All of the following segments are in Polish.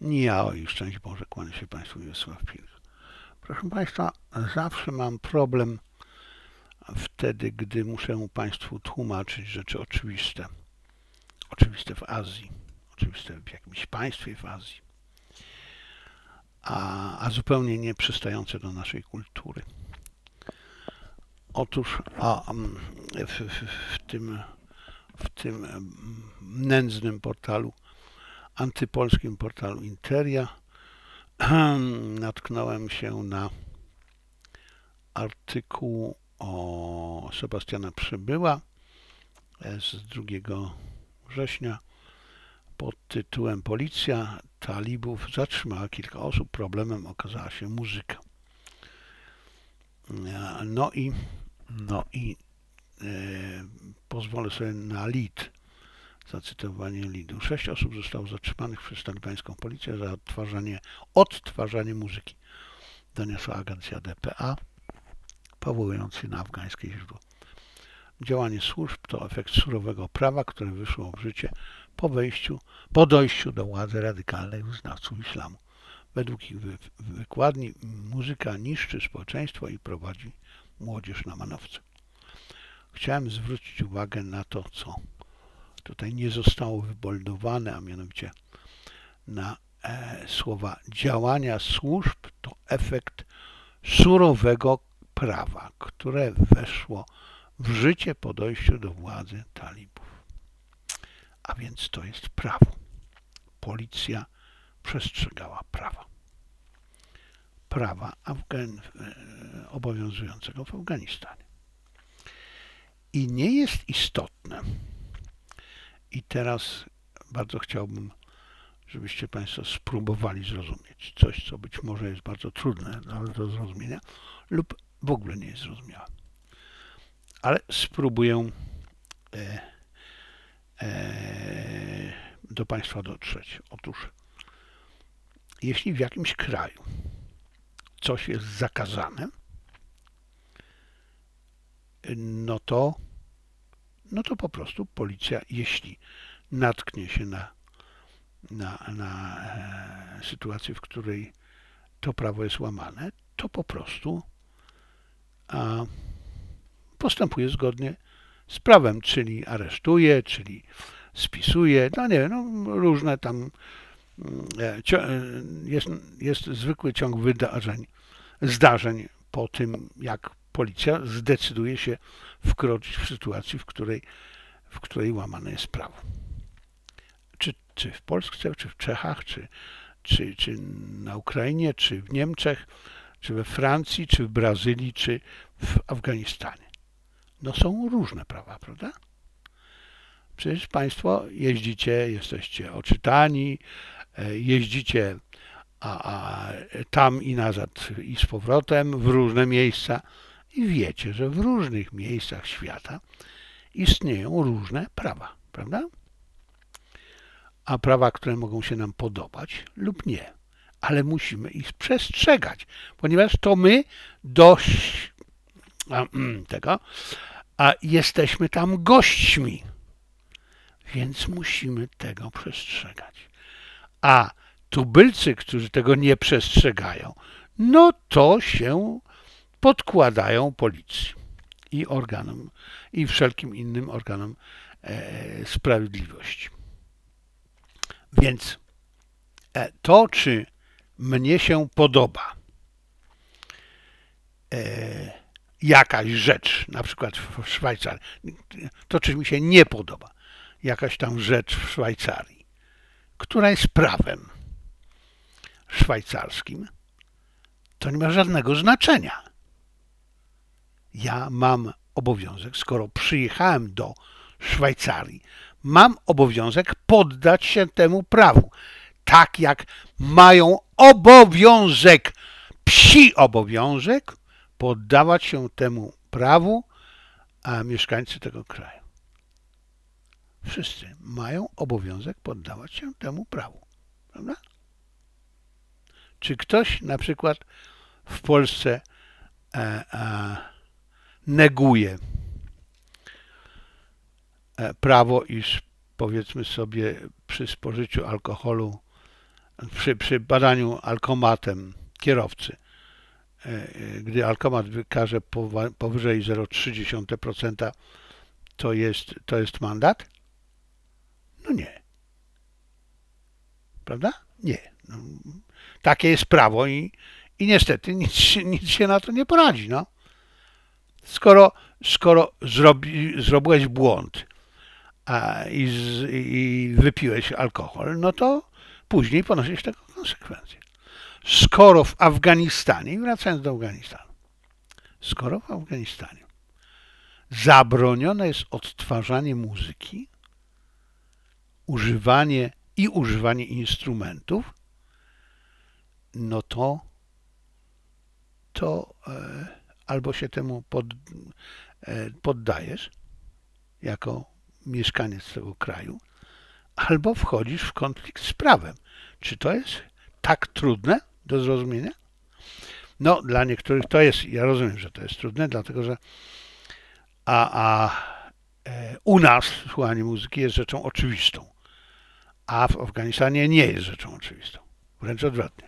Ja, oj, szczęść Boże, kłania się Państwu Wiesław Pilch. Proszę Państwa, zawsze mam problem wtedy, gdy muszę Państwu tłumaczyć rzeczy oczywiste. Oczywiste w Azji, oczywiste w jakimś państwie w Azji, a zupełnie nie przystające do naszej kultury. Otóż w tym nędznym portalu, antypolskim portalu Interia, natknąłem się na artykuł o Sebastiana Przybyła z 2 września pod tytułem Policja talibów zatrzymała kilka osób. Problemem okazała się muzyka. Pozwolę sobie na lead, zacytowanie leadu. 6 osób zostało zatrzymanych przez talibańską policję za odtwarzanie muzyki, doniosła agencja dpa, powołując się na afgańskie źródło. Działanie służb to efekt surowego prawa, które wyszło w życie po dojściu do władzy radykalnych wyznawców islamu. Według ich wykładni muzyka niszczy społeczeństwo i prowadzi młodzież na manowce. Chciałem zwrócić uwagę na to, co tutaj nie zostało wyboldowane, a mianowicie na słowa działania służb to efekt surowego prawa, które weszło w życie po dojściu do władzy talibów. A więc to jest prawo. Policja przestrzegała prawa. Prawa obowiązującego w Afganistanie. I nie jest istotne, i teraz bardzo chciałbym, żebyście Państwo spróbowali zrozumieć coś, co być może jest bardzo trudne do zrozumienia lub w ogóle nie jest zrozumiałe. Ale spróbuję do Państwa dotrzeć. Otóż, jeśli w jakimś kraju coś jest zakazane, no to po prostu policja, jeśli natknie się na sytuację, w której to prawo jest łamane, to po prostu postępuje zgodnie z prawem, czyli aresztuje, czyli spisuje, różne tam jest zwykły ciąg zdarzeń po tym, jak policja zdecyduje się wkroczyć w sytuacji, w której łamane jest prawo. Czy w Polsce, czy w Czechach, czy na Ukrainie, czy w Niemczech, czy we Francji, czy w Brazylii, czy w Afganistanie. No są różne prawa, prawda? Przecież Państwo jeździcie, jesteście oczytani, jeździcie tam i nazad i z powrotem w różne miejsca i wiecie, że w różnych miejscach świata istnieją różne prawa, prawda? A prawa, które mogą się nam podobać lub nie, ale musimy ich przestrzegać, ponieważ to my jesteśmy tam gośćmi, więc musimy tego przestrzegać. A tubylcy, którzy tego nie przestrzegają, no to się podkładają policji i organom, i wszelkim innym organom sprawiedliwości. Więc to, czy mnie się podoba jakaś rzecz, na przykład w Szwajcarii, to czy mi się nie podoba jakaś tam rzecz w Szwajcarii, która jest prawem szwajcarskim, to nie ma żadnego znaczenia. Ja mam obowiązek, skoro przyjechałem do Szwajcarii, mam obowiązek poddać się temu prawu. Tak jak mają psi obowiązek poddawać się temu prawu, a mieszkańcy tego kraju. Wszyscy mają obowiązek poddawać się temu prawu. Prawda? Czy ktoś na przykład w Polsce neguje prawo, iż powiedzmy sobie przy spożyciu alkoholu przy badaniu alkomatem kierowcy, gdy alkomat wykaże powyżej 0,3%, to jest mandat? No nie. Prawda? Nie. No, takie jest prawo i niestety nic się na to nie poradzi. No. Skoro zrobiłeś błąd i wypiłeś alkohol, no to później ponosisz tego konsekwencje. Skoro w Afganistanie, wracając do Afganistanu, skoro w Afganistanie zabronione jest odtwarzanie muzyki, używanie instrumentów, no to albo się temu poddajesz jako mieszkaniec tego kraju, albo wchodzisz w konflikt z prawem. Czy to jest tak trudne do zrozumienia? No, dla niektórych to jest, ja rozumiem, że to jest trudne, dlatego że u nas słuchanie muzyki jest rzeczą oczywistą, a w Afganistanie nie jest rzeczą oczywistą. Wręcz odwrotnie.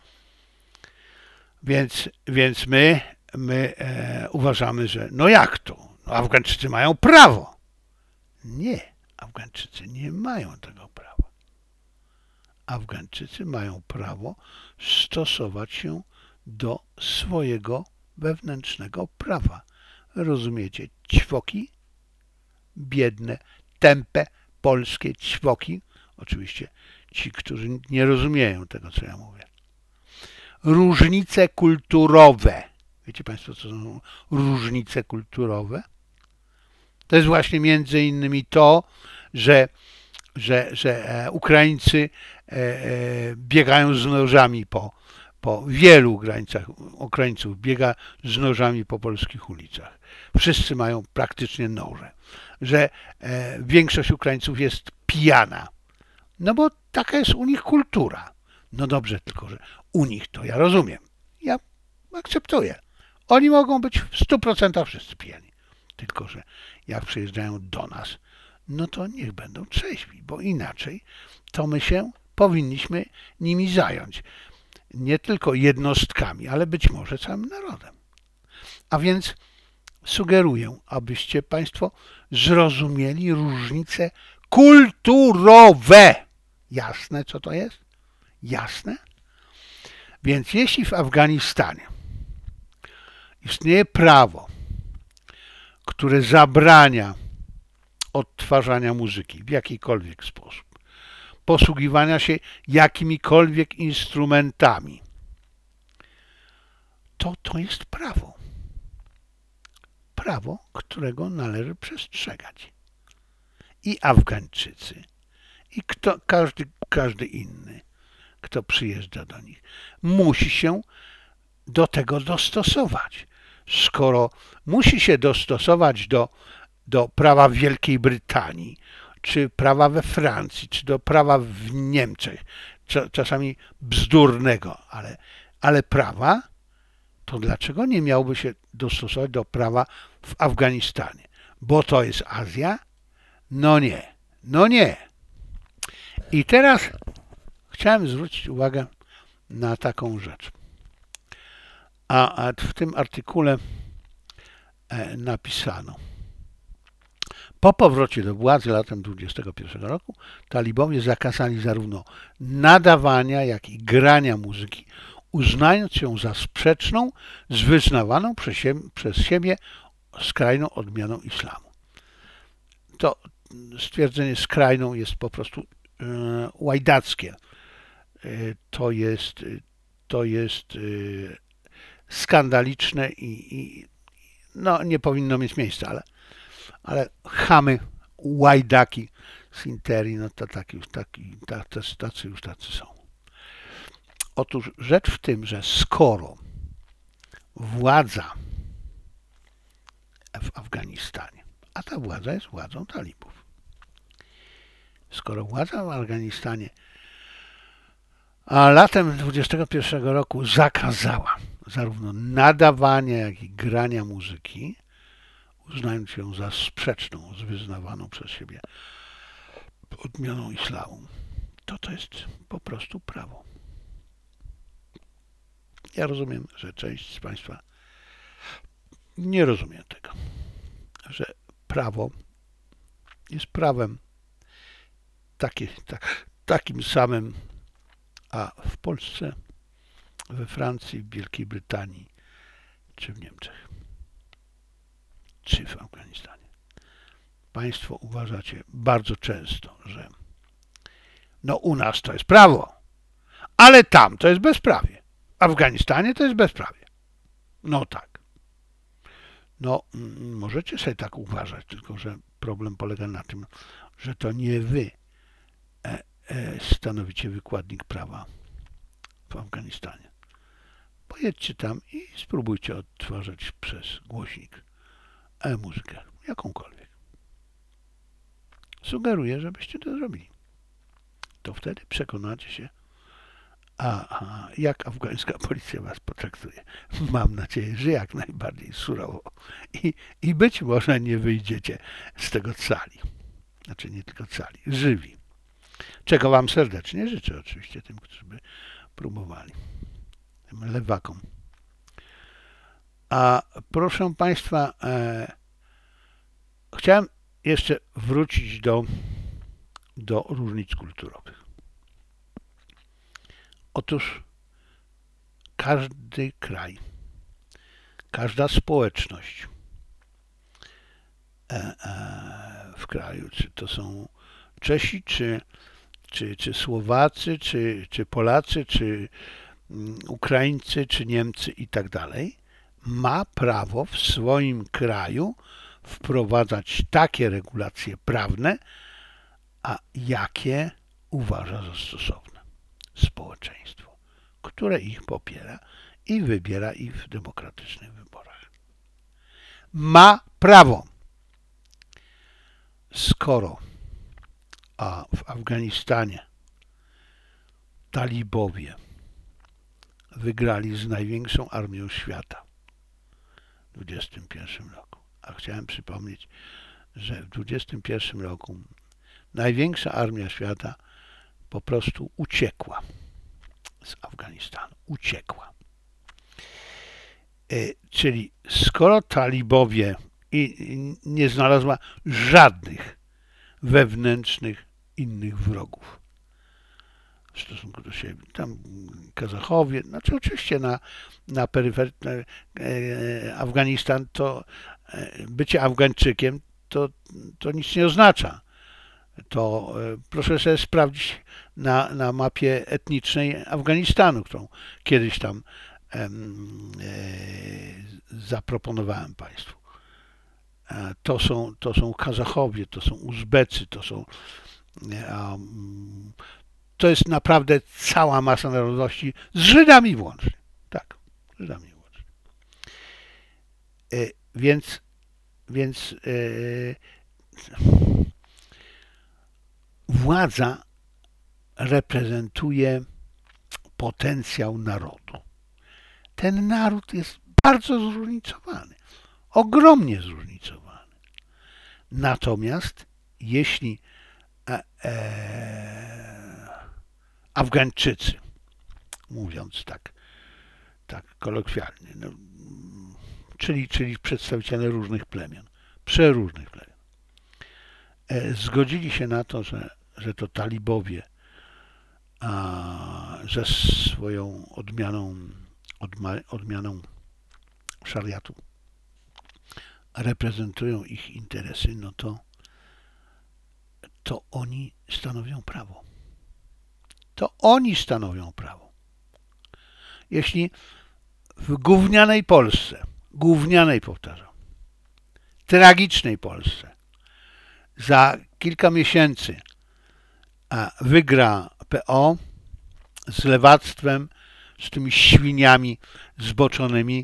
Więc my uważamy, że no jak to? No Afgańczycy mają prawo. Nie, Afgańczycy nie mają tego prawa. Afgańczycy mają prawo stosować się do swojego wewnętrznego prawa. Rozumiecie? Ćwoki, biedne, tępe, polskie ćwoki. Oczywiście ci, którzy nie rozumieją tego, co ja mówię. Różnice kulturowe. Wiecie Państwo, co są różnice kulturowe? To jest właśnie między innymi to, że Ukraińcy biegają z nożami po wielu Ukraińców biega z nożami po polskich ulicach. Wszyscy mają praktycznie noże. Że większość Ukraińców jest pijana. No bo taka jest u nich kultura. No dobrze, tylko że u nich to ja rozumiem. Ja akceptuję. Oni mogą być w 100% wszyscy pijani. Tylko że jak przyjeżdżają do nas, no to niech będą trzeźwi, bo inaczej to my się powinniśmy nimi zająć. Nie tylko jednostkami, ale być może całym narodem. A więc sugeruję, abyście Państwo zrozumieli różnice kulturowe. Jasne, co to jest? Jasne? Więc jeśli w Afganistanie istnieje prawo, które zabrania odtwarzania muzyki w jakikolwiek sposób, posługiwania się jakimikolwiek instrumentami, to jest prawo. Prawo, którego należy przestrzegać. I Afgańczycy, i każdy inny, kto przyjeżdża do nich, musi się do tego dostosować. Skoro musi się dostosować do prawa w Wielkiej Brytanii, czy prawa we Francji, czy do prawa w Niemczech, czasami bzdurnego, ale prawa, to dlaczego nie miałby się dostosować do prawa w Afganistanie? Bo to jest Azja? No nie, no nie. I teraz chciałem zwrócić uwagę na taką rzecz. A w tym artykule napisano: po powrocie do władzy latem 2021 roku talibowie zakazali zarówno nadawania, jak i grania muzyki, uznając ją za sprzeczną z wyznawaną przez siebie skrajną odmianą islamu. To stwierdzenie skrajną jest po prostu łajdackie. To jest skandaliczne i no, nie powinno mieć miejsca, ale chamy, łajdaki z interii, no to tacy już są. Otóż rzecz w tym, że skoro władza w Afganistanie, a ta władza jest władzą talibów, skoro władza w Afganistanie a latem 2021 roku zakazała zarówno nadawania, jak i grania muzyki, uznając ją za sprzeczną z wyznawaną przez siebie odmianą islamu, to jest po prostu prawo. Ja rozumiem, że część z Państwa nie rozumie tego, że prawo jest prawem takim samym, a w Polsce, we Francji, w Wielkiej Brytanii, czy w Niemczech, czy w Afganistanie. Państwo uważacie bardzo często, że no u nas to jest prawo, ale tam to jest bezprawie. W Afganistanie to jest bezprawie. No tak. No, możecie sobie tak uważać, tylko że problem polega na tym, że to nie wy stanowicie wykładnik prawa w Afganistanie. Pojedźcie tam i spróbujcie odtwarzać przez głośnik muzykę, jakąkolwiek. Sugeruję, żebyście to zrobili. To wtedy przekonacie się, jak afgańska policja was potraktuje. Mam nadzieję, że jak najbardziej surowo. I być może nie wyjdziecie z tego cali. Znaczy nie tylko cali, żywi. Czego wam serdecznie życzę oczywiście tym, którzy by próbowali. Tym lewakom. A proszę Państwa, chciałem jeszcze wrócić do różnic kulturowych. Otóż każdy kraj, każda społeczność w kraju, czy to są Czesi, czy Słowacy, czy Polacy, czy Ukraińcy, czy Niemcy i tak dalej, ma prawo w swoim kraju wprowadzać takie regulacje prawne, a jakie uważa za stosowne społeczeństwo, które ich popiera i wybiera ich w demokratycznych wyborach. Ma prawo. Skoro w Afganistanie talibowie wygrali z największą armią świata w 2021 roku, a chciałem przypomnieć, że w 2021 roku największa armia świata po prostu uciekła z Afganistanu. Uciekła. Czyli skoro talibowie nie znalazła żadnych wewnętrznych innych wrogów w stosunku do siebie. Tam Kazachowie, znaczy oczywiście na peryferii Afganistan to bycie Afgańczykiem to nic nie oznacza. To proszę sobie sprawdzić na mapie etnicznej Afganistanu, którą kiedyś tam zaproponowałem Państwu. To są Kazachowie, to są Uzbecy, to jest naprawdę cała masa narodowości z Żydami włącznie. Tak, z Żydami włącznie. Więc władza reprezentuje potencjał narodu. Ten naród jest bardzo zróżnicowany, ogromnie zróżnicowany. Natomiast jeśli Afgańczycy, mówiąc tak kolokwialnie, no, czyli przedstawiciele różnych plemion, przeróżnych plemion, zgodzili się na to, że to talibowie ze swoją odmianą szariatu reprezentują ich interesy, no to oni stanowią prawo. To oni stanowią prawo. Jeśli w gównianej powtarzam, tragicznej Polsce za kilka miesięcy wygra PO z lewactwem, z tymi świniami zboczonymi,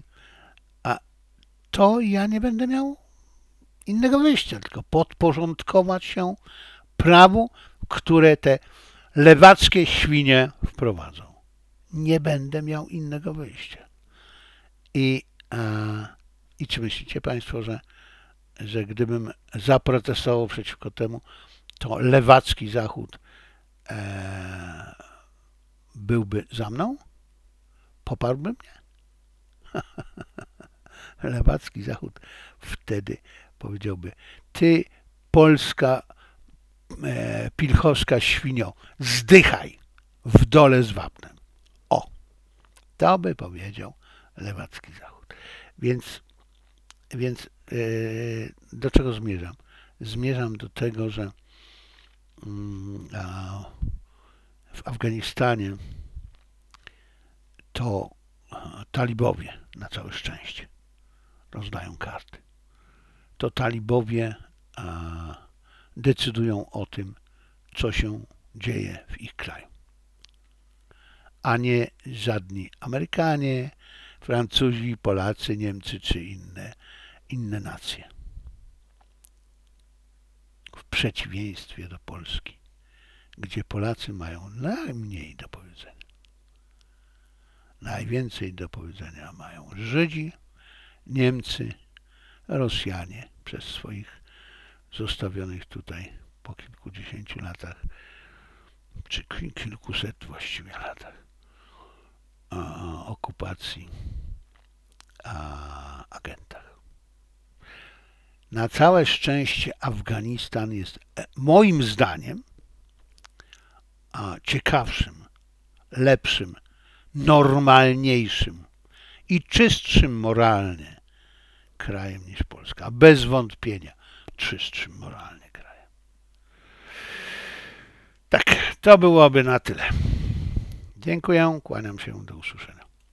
to ja nie będę miał innego wyjścia, tylko podporządkować się prawu, które te lewackie świnie wprowadzą. Nie będę miał innego wyjścia. I czy myślicie Państwo, że gdybym zaprotestował przeciwko temu, to lewacki Zachód byłby za mną? Poparłby mnie? Lewacki Zachód wtedy powiedziałby: ty, polska pilchowska świnio, zdychaj w dole z wapnem. O, to by powiedział Lewacki Zachód. Więc do czego zmierzam? Zmierzam do tego, że w Afganistanie to talibowie, na całe szczęście, rozdają karty. To talibowie decydują o tym, co się dzieje w ich kraju, a nie żadni Amerykanie, Francuzi, Polacy, Niemcy czy inne nacje. W przeciwieństwie do Polski, gdzie Polacy mają najmniej do powiedzenia. Najwięcej do powiedzenia mają Żydzi, Niemcy, Rosjanie przez swoich zostawionych tutaj po kilkudziesięciu latach, czy kilkuset właściwie latach okupacji agentach. Na całe szczęście Afganistan jest moim zdaniem ciekawszym, lepszym, normalniejszym i czystszym moralnie krajem niż Polska. Bez wątpienia czystszym moralnie krajem. Tak, to byłoby na tyle. Dziękuję, kłaniam się, do usłyszenia.